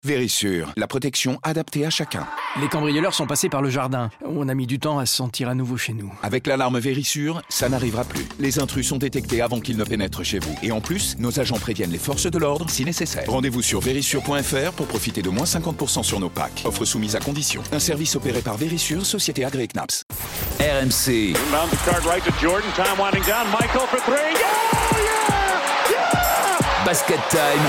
Vérissure, la protection adaptée à chacun. Les cambrioleurs sont passés par le jardin. On a mis du temps à se sentir à nouveau chez nous. Avec l'alarme Vérissure, ça n'arrivera plus. Les intrus sont détectés avant qu'ils ne pénètrent chez vous. Et en plus, nos agents préviennent les forces de l'ordre si nécessaire. Rendez-vous sur vérissure.fr pour profiter de moins 50% sur nos packs. Offre soumise à condition. Un service opéré par Vérissure, société agréée CNAPS. RMC. Basket Time.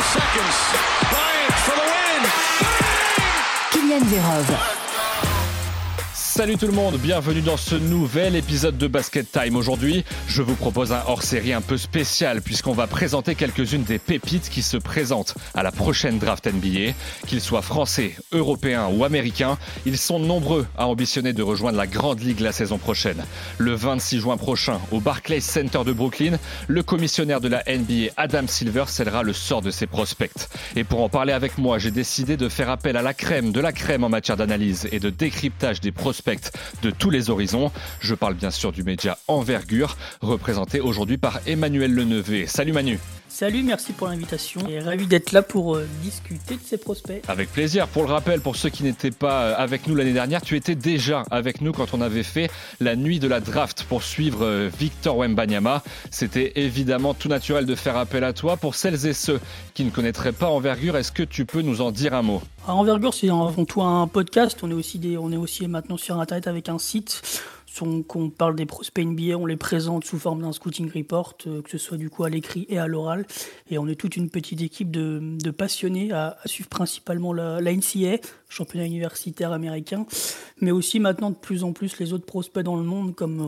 Kylian Vérove. Salut tout le monde, bienvenue dans ce nouvel épisode de Basket Time. Aujourd'hui, je vous propose un hors-série un peu spécial puisqu'on va présenter quelques-unes des pépites qui se présentent à la prochaine draft NBA. Qu'ils soient français, européens ou américains, ils sont nombreux à ambitionner de rejoindre la Grande Ligue la saison prochaine. Le 26 juin prochain, au Barclays Center de Brooklyn, le commissionnaire de la NBA, Adam Silver, scellera le sort de ses prospects. Et pour en parler avec moi, j'ai décidé de faire appel à la crème de la crème en matière d'analyse et de décryptage des prospects de tous les horizons. Je parle bien sûr du média Envergure, représenté aujourd'hui par Emmanuel Lenevey. Salut Manu. Salut, merci pour l'invitation et ravi d'être là pour discuter de ces prospects. Avec plaisir. Pour le rappel, pour ceux qui n'étaient pas avec nous l'année dernière, tu étais déjà avec nous quand on avait fait la nuit de la draft pour suivre Victor Wembanyama. C'était évidemment tout naturel de faire appel à toi. Pour celles et ceux qui ne connaîtraient pas Envergure, est-ce que tu peux nous en dire un mot ? Envergure, c'est avant tout un podcast. On est aussi maintenant sur Internet avec un site. Qu'on parle des prospects NBA, on les présente sous forme d'un scouting report, que ce soit du coup à l'écrit et à l'oral. Et on est toute une petite équipe de passionnés à suivre principalement la NCAA, championnat universitaire américain, mais aussi maintenant de plus en plus les autres prospects dans le monde, comme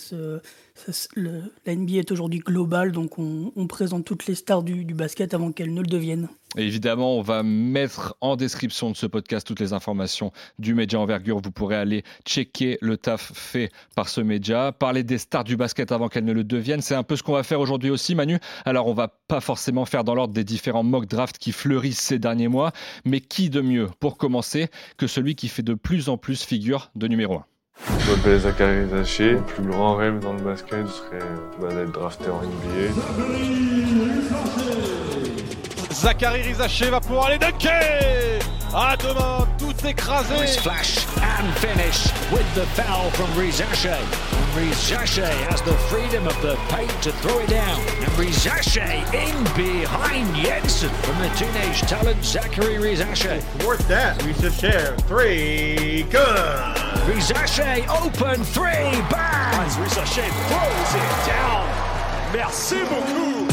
la NBA est aujourd'hui globale, donc on présente toutes les stars du basket avant qu'elles ne le deviennent. Et évidemment, on va mettre en description de ce podcast toutes les informations du média Envergure. Vous pourrez aller checker le taf fait par ce média, parler des stars du basket avant qu'elles ne le deviennent. C'est un peu ce qu'on va faire aujourd'hui aussi, Manu. Alors, on va pas forcément faire dans l'ordre des différents mock drafts qui fleurissent ces derniers mois, mais qui de mieux pour commencer que celui qui fait de plus en plus figure de numéro 1. Je m'appelle Zachary Rizaché. Mon plus grand rêve dans le basket serait d'être drafté en NBA. Zachary Rizaché va pouvoir les dunker. À deux mains, tout écrasé. Nice flash and finish with the foul from Rizaché. Rizaché has the freedom of the paint to throw it down. And Rizaché in behind Jensen from the teenage talent Zachary Rizaché. Worth that. Rizaché, three, good. Rizaché, open three, bang! Rizaché throws it down. Merci beaucoup.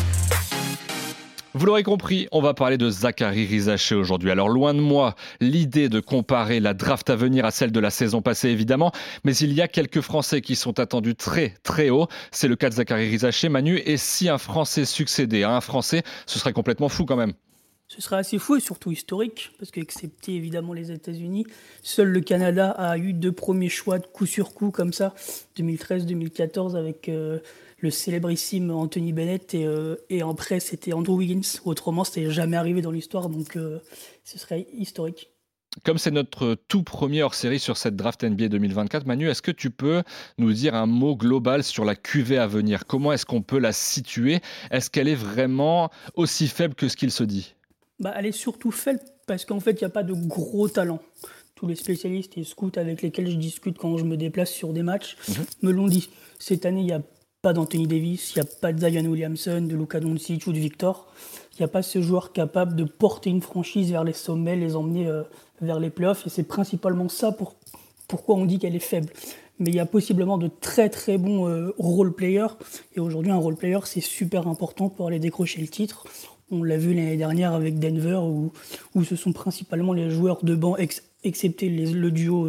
Vous l'aurez compris, on va parler de Zachary Rizaché aujourd'hui. Alors loin de moi l'idée de comparer la draft à venir à celle de la saison passée évidemment, mais il y a quelques Français qui sont attendus très très haut. C'est le cas de Zachary Rizaché, Manu, et si un Français succédait à un Français, ce serait complètement fou quand même. Ce serait assez fou et surtout historique, parce qu'excepté évidemment les États-Unis, seul le Canada a eu 2 premiers choix de coup sur coup comme ça, 2013-2014 avec le célébrissime Anthony Bennett et après c'était Andrew Wiggins. Autrement, c'était jamais arrivé dans l'histoire, donc ce serait historique. Comme c'est notre tout premier hors-série sur cette draft NBA 2024, Manu, est-ce que tu peux nous dire un mot global sur la cuvée à venir ? Comment est-ce qu'on peut la situer ? Est-ce qu'elle est vraiment aussi faible que ce qu'il se dit ? Elle est surtout faible parce qu'en fait, il n'y a pas de gros talent. Tous les spécialistes et scouts avec lesquels je discute quand je me déplace sur des matchs me l'ont dit. Cette année, il n'y a pas d'Anthony Davis, il n'y a pas de Zion Williamson, de Luka Doncic ou de Victor. Il n'y a pas ce joueur capable de porter une franchise vers les sommets, les emmener vers les playoffs. Et c'est principalement ça pourquoi on dit qu'elle est faible. Mais il y a possiblement de très très bons role-players. Et aujourd'hui, un role-player, c'est super important pour aller décrocher le titre. On l'a vu l'année dernière avec Denver, où ce sont principalement les joueurs de banc, excepté le duo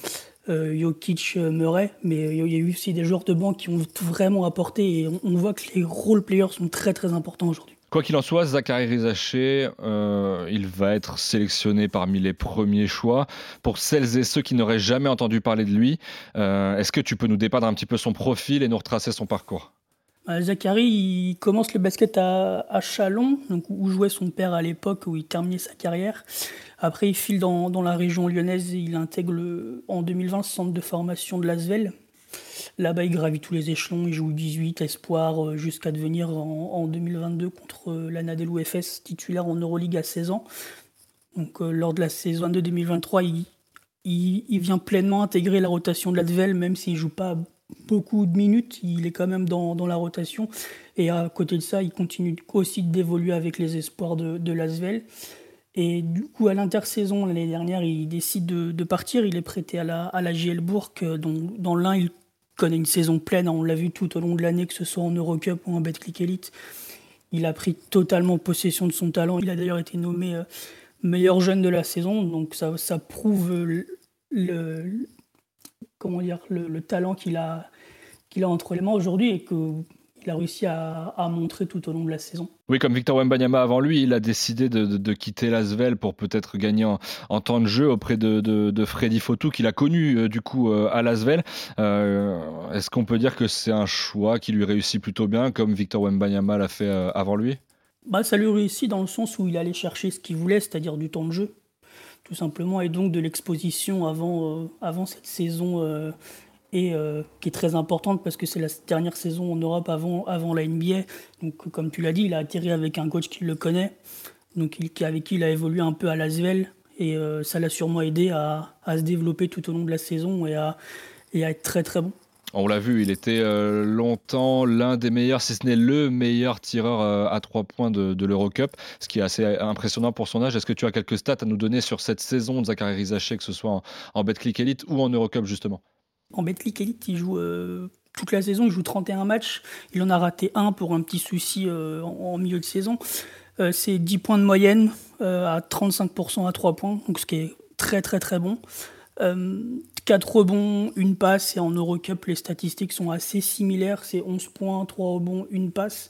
Jokic-Murray. Mais il y a eu aussi des joueurs de banc qui ont vraiment apporté. Et on voit que les role-players sont très très importants aujourd'hui. Quoi qu'il en soit, Zachary Rizaché, il va être sélectionné parmi les premiers choix. Pour celles et ceux qui n'auraient jamais entendu parler de lui, est-ce que tu peux nous dépeindre un petit peu son profil et nous retracer son parcours ? Zachary, il commence le basket à Châlons, donc où jouait son père à l'époque, où il terminait sa carrière. Après, il file dans la région lyonnaise et il intègre en 2020 le centre de formation de l'Asvel. Là-bas, il gravit tous les échelons, il joue 18, espoir, jusqu'à devenir en 2022 contre l'Anadolu Efes, titulaire en Euroleague à 16 ans. Donc, lors de la saison 22-2023, il vient pleinement intégrer la rotation de l'Asvel, même s'il ne joue pas beaucoup de minutes, il est quand même dans la rotation. Et à côté de ça, il continue aussi d'évoluer avec les espoirs de l'Asvel. Et du coup, à l'intersaison, l'année dernière, il décide de partir. Il est prêté à la JL Bourg, dans l'un, il connaît une saison pleine. On l'a vu tout au long de l'année, que ce soit en Eurocup ou en Betclic Elite. Il a pris totalement possession de son talent. Il a d'ailleurs été nommé meilleur jeune de la saison. Donc ça prouve le talent qu'il a entre les mains aujourd'hui et qu'il a réussi à montrer tout au long de la saison. Oui, comme Victor Wembanyama avant lui, il a décidé de quitter l'Asvel pour peut-être gagner en temps de jeu auprès de Freddy Fotou, qu'il a connu du coup à l'Asvel. Est-ce qu'on peut dire que c'est un choix qui lui réussit plutôt bien, comme Victor Wembanyama l'a fait avant lui ? Ça lui réussit dans le sens où il allait chercher ce qu'il voulait, c'est-à-dire du temps de jeu, tout simplement, et donc de l'exposition avant cette saison qui est très importante parce que c'est la dernière saison en Europe avant la NBA. Donc, comme tu l'as dit, il a atterri avec un coach qui le connaît, donc avec qui il a évolué un peu à l'Asvel, et ça l'a sûrement aidé à se développer tout au long de la saison et à être très très bon. On l'a vu, il était longtemps l'un des meilleurs, si ce n'est le meilleur tireur à 3 points de l'Eurocup, ce qui est assez impressionnant pour son âge. Est-ce que tu as quelques stats à nous donner sur cette saison de Zachary Rizaché, que ce soit en Betclic Elite ou en Eurocup justement ? En Betclic Elite, il joue toute la saison, il joue 31 matchs. Il en a raté un pour un petit souci en milieu de saison. C'est 10 points de moyenne à 35% à 3 points, donc ce qui est très très très bon. 4 rebonds, 1 passe, et en Eurocup, les statistiques sont assez similaires. C'est 11 points, 3 rebonds, 1 passe,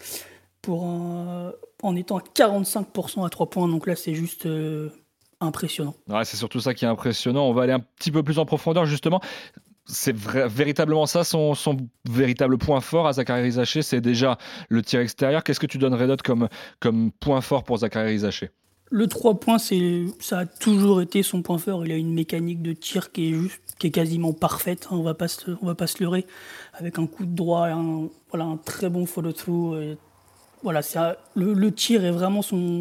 en étant à 45% à 3 points. Donc là, c'est juste impressionnant. Ouais, c'est surtout ça qui est impressionnant. On va aller un petit peu plus en profondeur, justement. C'est véritablement ça son véritable point fort à Zachary Rizaché, c'est déjà le tir extérieur. Qu'est-ce que tu donnerais d'autre comme point fort pour Zachary Rizaché ? Le 3 points, ça a toujours été son point fort. Il a une mécanique de tir qui est quasiment parfaite. On va pas se leurrer. Avec un coup de droit, un très bon follow-through. Le tir est vraiment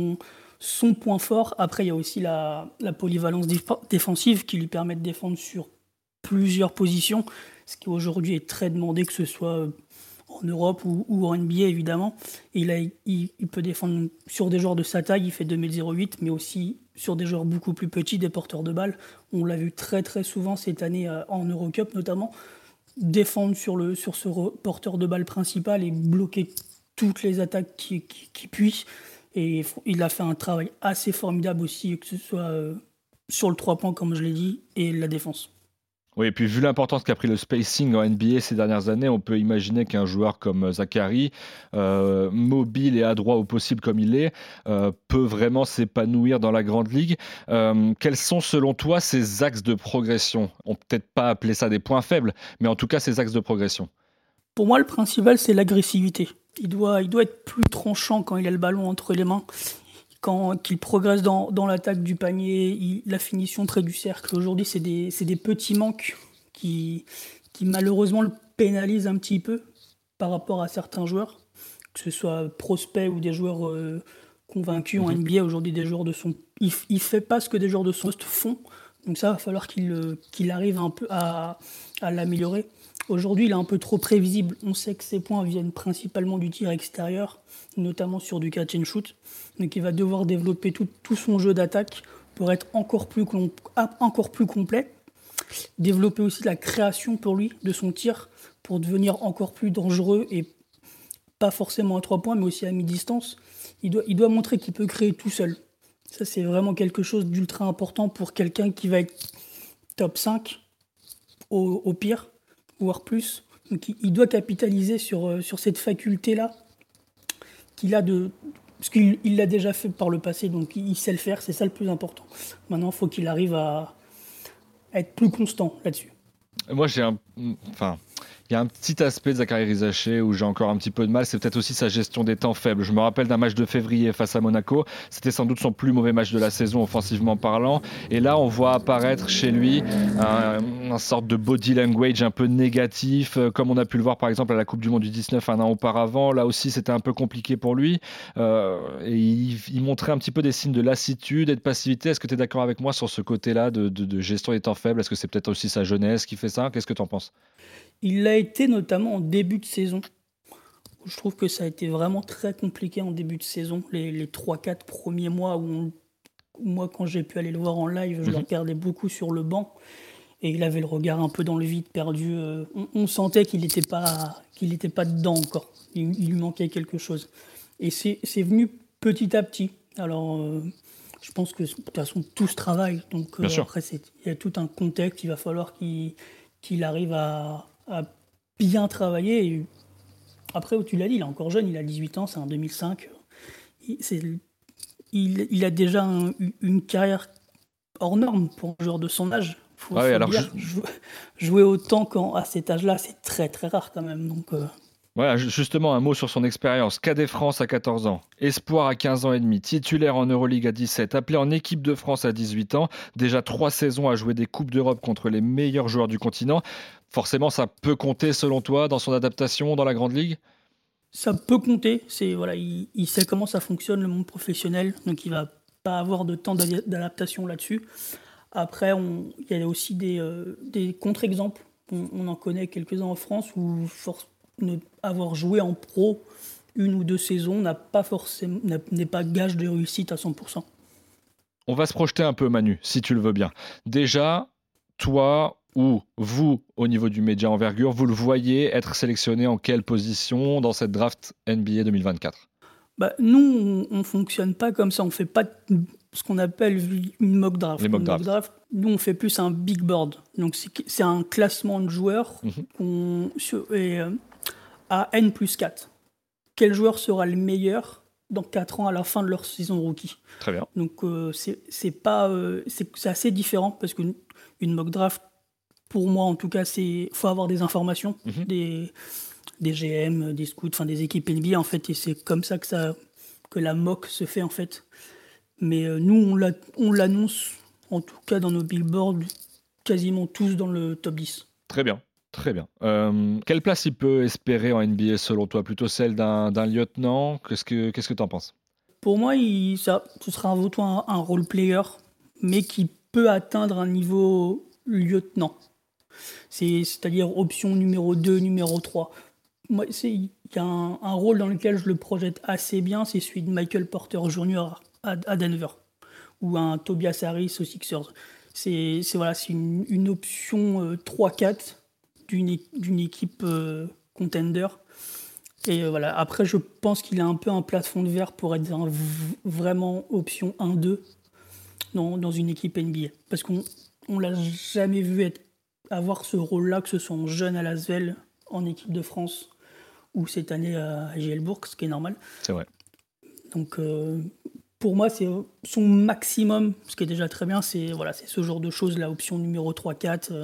son point fort. Après, il y a aussi la polyvalence défensive qui lui permet de défendre sur plusieurs positions, ce qui aujourd'hui est très demandé, que ce soit en Europe ou en NBA évidemment. Et il peut défendre sur des joueurs de sa taille, il fait 2m08, mais aussi sur des joueurs beaucoup plus petits, des porteurs de balles. On l'a vu très très souvent cette année en Eurocup notamment, défendre sur ce porteur de balle principal et bloquer toutes les attaques qui puissent. Et il a fait un travail assez formidable aussi, que ce soit sur le 3 points comme je l'ai dit, et la défense. Oui, et puis vu l'importance qu'a pris le spacing en NBA ces dernières années, on peut imaginer qu'un joueur comme Zachary, mobile et adroit au possible comme il est, peut vraiment s'épanouir dans la grande ligue. Quels sont selon toi ses axes de progression ? On ne peut peut-être pas appeler ça des points faibles, mais en tout cas ses axes de progression. Pour moi, le principal, c'est l'agressivité. Il doit être plus tranchant quand il a le ballon entre les mains. Quand il progresse dans l'attaque du panier, la finition près du cercle. Aujourd'hui, c'est des petits manques qui malheureusement le pénalisent un petit peu par rapport à certains joueurs, que ce soit prospects ou des joueurs convaincus en NBA. Aujourd'hui, des joueurs de son... Il ne fait pas ce que des joueurs de son poste font. Donc ça, il va falloir qu'il arrive un peu à l'améliorer. Aujourd'hui, il est un peu trop prévisible. On sait que ses points viennent principalement du tir extérieur, notamment sur du catch and shoot. Donc il va devoir développer tout son jeu d'attaque pour être encore plus complet. Développer aussi la création pour lui de son tir pour devenir encore plus dangereux, et pas forcément à 3 points, mais aussi à mi-distance. Il doit montrer qu'il peut créer tout seul. Ça, c'est vraiment quelque chose d'ultra important pour quelqu'un qui va être top 5 au pire, voire plus. Donc il doit capitaliser sur cette faculté-là qu'il a parce qu'il l'a déjà fait par le passé, donc il sait le faire, c'est ça le plus important. Maintenant, il faut qu'il arrive à être plus constant là-dessus. Moi, il y a un petit aspect de Zachary Rizaché où j'ai encore un petit peu de mal, c'est peut-être aussi sa gestion des temps faibles. Je me rappelle d'un match de février face à Monaco, c'était sans doute son plus mauvais match de la saison offensivement parlant, et là on voit apparaître chez lui un une sorte de body language un peu négatif, comme on a pu le voir par exemple à la Coupe du Monde du 19 un an auparavant. Là aussi, c'était un peu compliqué pour lui. Et il montrait un petit peu des signes de lassitude et de passivité. Est-ce que tu es d'accord avec moi sur ce côté-là de gestion des temps faibles? Est-ce que c'est peut-être aussi sa jeunesse qui fait ça? Qu'est-ce que tu en penses? Il l'a été notamment en début de saison. Je trouve que ça a été vraiment très compliqué en début de saison. Les 3-4 premiers mois où moi, quand j'ai pu aller le voir en live, je le regardais beaucoup sur le banc. Et il avait le regard un peu dans le vide, perdu. On sentait qu'il n'était pas dedans encore. Il lui manquait quelque chose. Et c'est venu petit à petit. Alors, je pense que de toute façon, tout se travaille. Donc, après, il y a tout un contexte. Il va falloir qu'il arrive à bien travailler. Et après, tu l'as dit, il est encore jeune. Il a 18 ans, c'est un 2005. Il a déjà une carrière hors norme pour un joueur de son âge. Jouer autant à cet âge-là, c'est très très rare quand même. Donc, Voilà, justement, un mot sur son expérience. Cadet France à 14 ans, espoir à 15 ans et demi, titulaire en Euroleague à 17, appelé en équipe de France à 18 ans, déjà 3 saisons à jouer des Coupes d'Europe contre les meilleurs joueurs du continent. Forcément, ça peut compter selon toi dans son adaptation dans la Grande Ligue? Ça peut compter. Il sait comment ça fonctionne le monde professionnel, donc il va pas avoir de temps d'adaptation là-dessus. Après, il y a aussi des contre-exemples. On en connaît quelques-uns en France où avoir joué en pro 1 ou 2 saisons n'est pas gage de réussite à 100%. On va se projeter un peu, Manu, si tu le veux bien. Déjà, toi ou vous, au niveau du média envergure, vous le voyez être sélectionné en quelle position dans cette draft NBA 2024? Nous, on ne fonctionne pas comme ça. On ne fait pas ce qu'on appelle une mock draft. Nous, on fait plus un big board. Donc, c'est un classement de joueurs à N+4. Quel joueur sera le meilleur dans 4 ans à la fin de leur saison rookie? Très bien. Donc, c'est assez différent parce qu'une mock draft, pour moi en tout cas, faut avoir des informations, des GM, des scouts, des équipes NBA en fait, et c'est comme ça que la mock se fait en fait. Mais nous, on l'annonce en tout cas dans nos billboards quasiment tous dans le top 10. Très bien. Quelle place il peut espérer en NBA selon toi? Plutôt celle d'un lieutenant? Qu'est-ce que tu en penses? Pour moi, ce sera avant tout un role player, mais qui peut atteindre un niveau lieutenant. C'est-à-dire option numéro 2, numéro 3. Moi, il y a un rôle dans lequel je le projette assez bien, c'est celui de Michael Porter Jr. à Denver, ou un Tobias Harris aux Sixers. C'est une option 3-4 d'une équipe contender. Et voilà. Après, je pense qu'il a un peu un plafond de verre pour être vraiment option 1-2 dans une équipe NBA. Parce qu'on ne l'a jamais vu avoir ce rôle-là, que ce soit en jeune à l'Asvel, en équipe de France, ou cette année à JL Bourg, ce qui est normal. C'est vrai. Donc, pour moi, c'est son maximum, ce qui est déjà très bien, c'est ce genre de choses, la option numéro 3-4,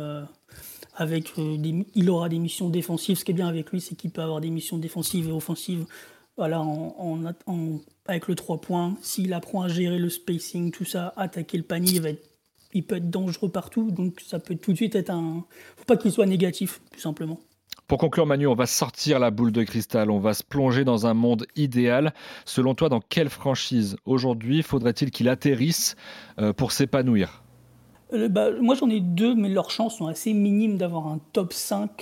avec il aura des missions défensives. Ce qui est bien avec lui, c'est qu'il peut avoir des missions défensives et offensives. Voilà, avec le 3 points, s'il apprend à gérer le spacing, tout ça, attaquer le panier, il peut être dangereux partout. Donc ça peut tout de suite être faut pas qu'il soit négatif, tout simplement. Pour conclure, Manu, on va sortir la boule de cristal, on va se plonger dans un monde idéal. Selon toi, dans quelle franchise aujourd'hui faudrait-il qu'il atterrisse pour s'épanouir? Moi, j'en ai 2, mais leurs chances sont assez minimes d'avoir un top 5.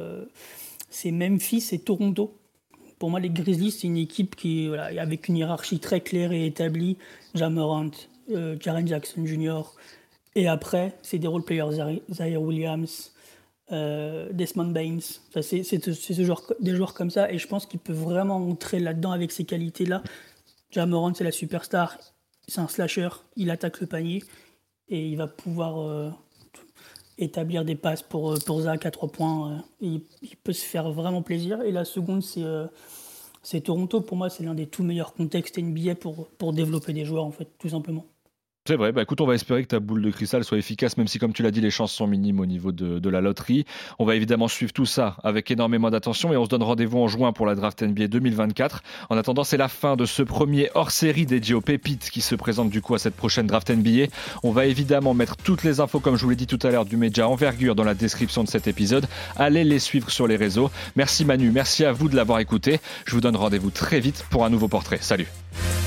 C'est Memphis et Toronto. Pour moi, les Grizzlies, c'est une équipe qui avec une hiérarchie très claire et établie. Ja Morant, Jaren Jackson Jr. Et après, c'est des role players, Zaire Williams, Desmond Baines. C'est des joueurs comme ça, et je pense qu'il peut vraiment entrer là-dedans avec ces qualités-là. Ja Morant, c'est la superstar, c'est un slasher, il attaque le panier, et il va pouvoir établir des passes pour Zach à 3 points. Et il peut se faire vraiment plaisir. Et la seconde, c'est Toronto. Pour moi, c'est l'un des tout meilleurs contextes NBA pour développer des joueurs, en fait, tout simplement. C'est vrai, écoute, on va espérer que ta boule de cristal soit efficace, même si, comme tu l'as dit, les chances sont minimes au niveau de la loterie. On va évidemment suivre tout ça avec énormément d'attention et on se donne rendez-vous en juin pour la draft NBA 2024. En attendant, c'est la fin de ce premier hors-série dédié aux pépites qui se présente du coup à cette prochaine draft NBA. On va évidemment mettre toutes les infos, comme je vous l'ai dit tout à l'heure, du média Envergure dans la description de cet épisode. Allez les suivre sur les réseaux. Merci Manu, merci à vous de l'avoir écouté. Je vous donne rendez-vous très vite pour un nouveau portrait. Salut.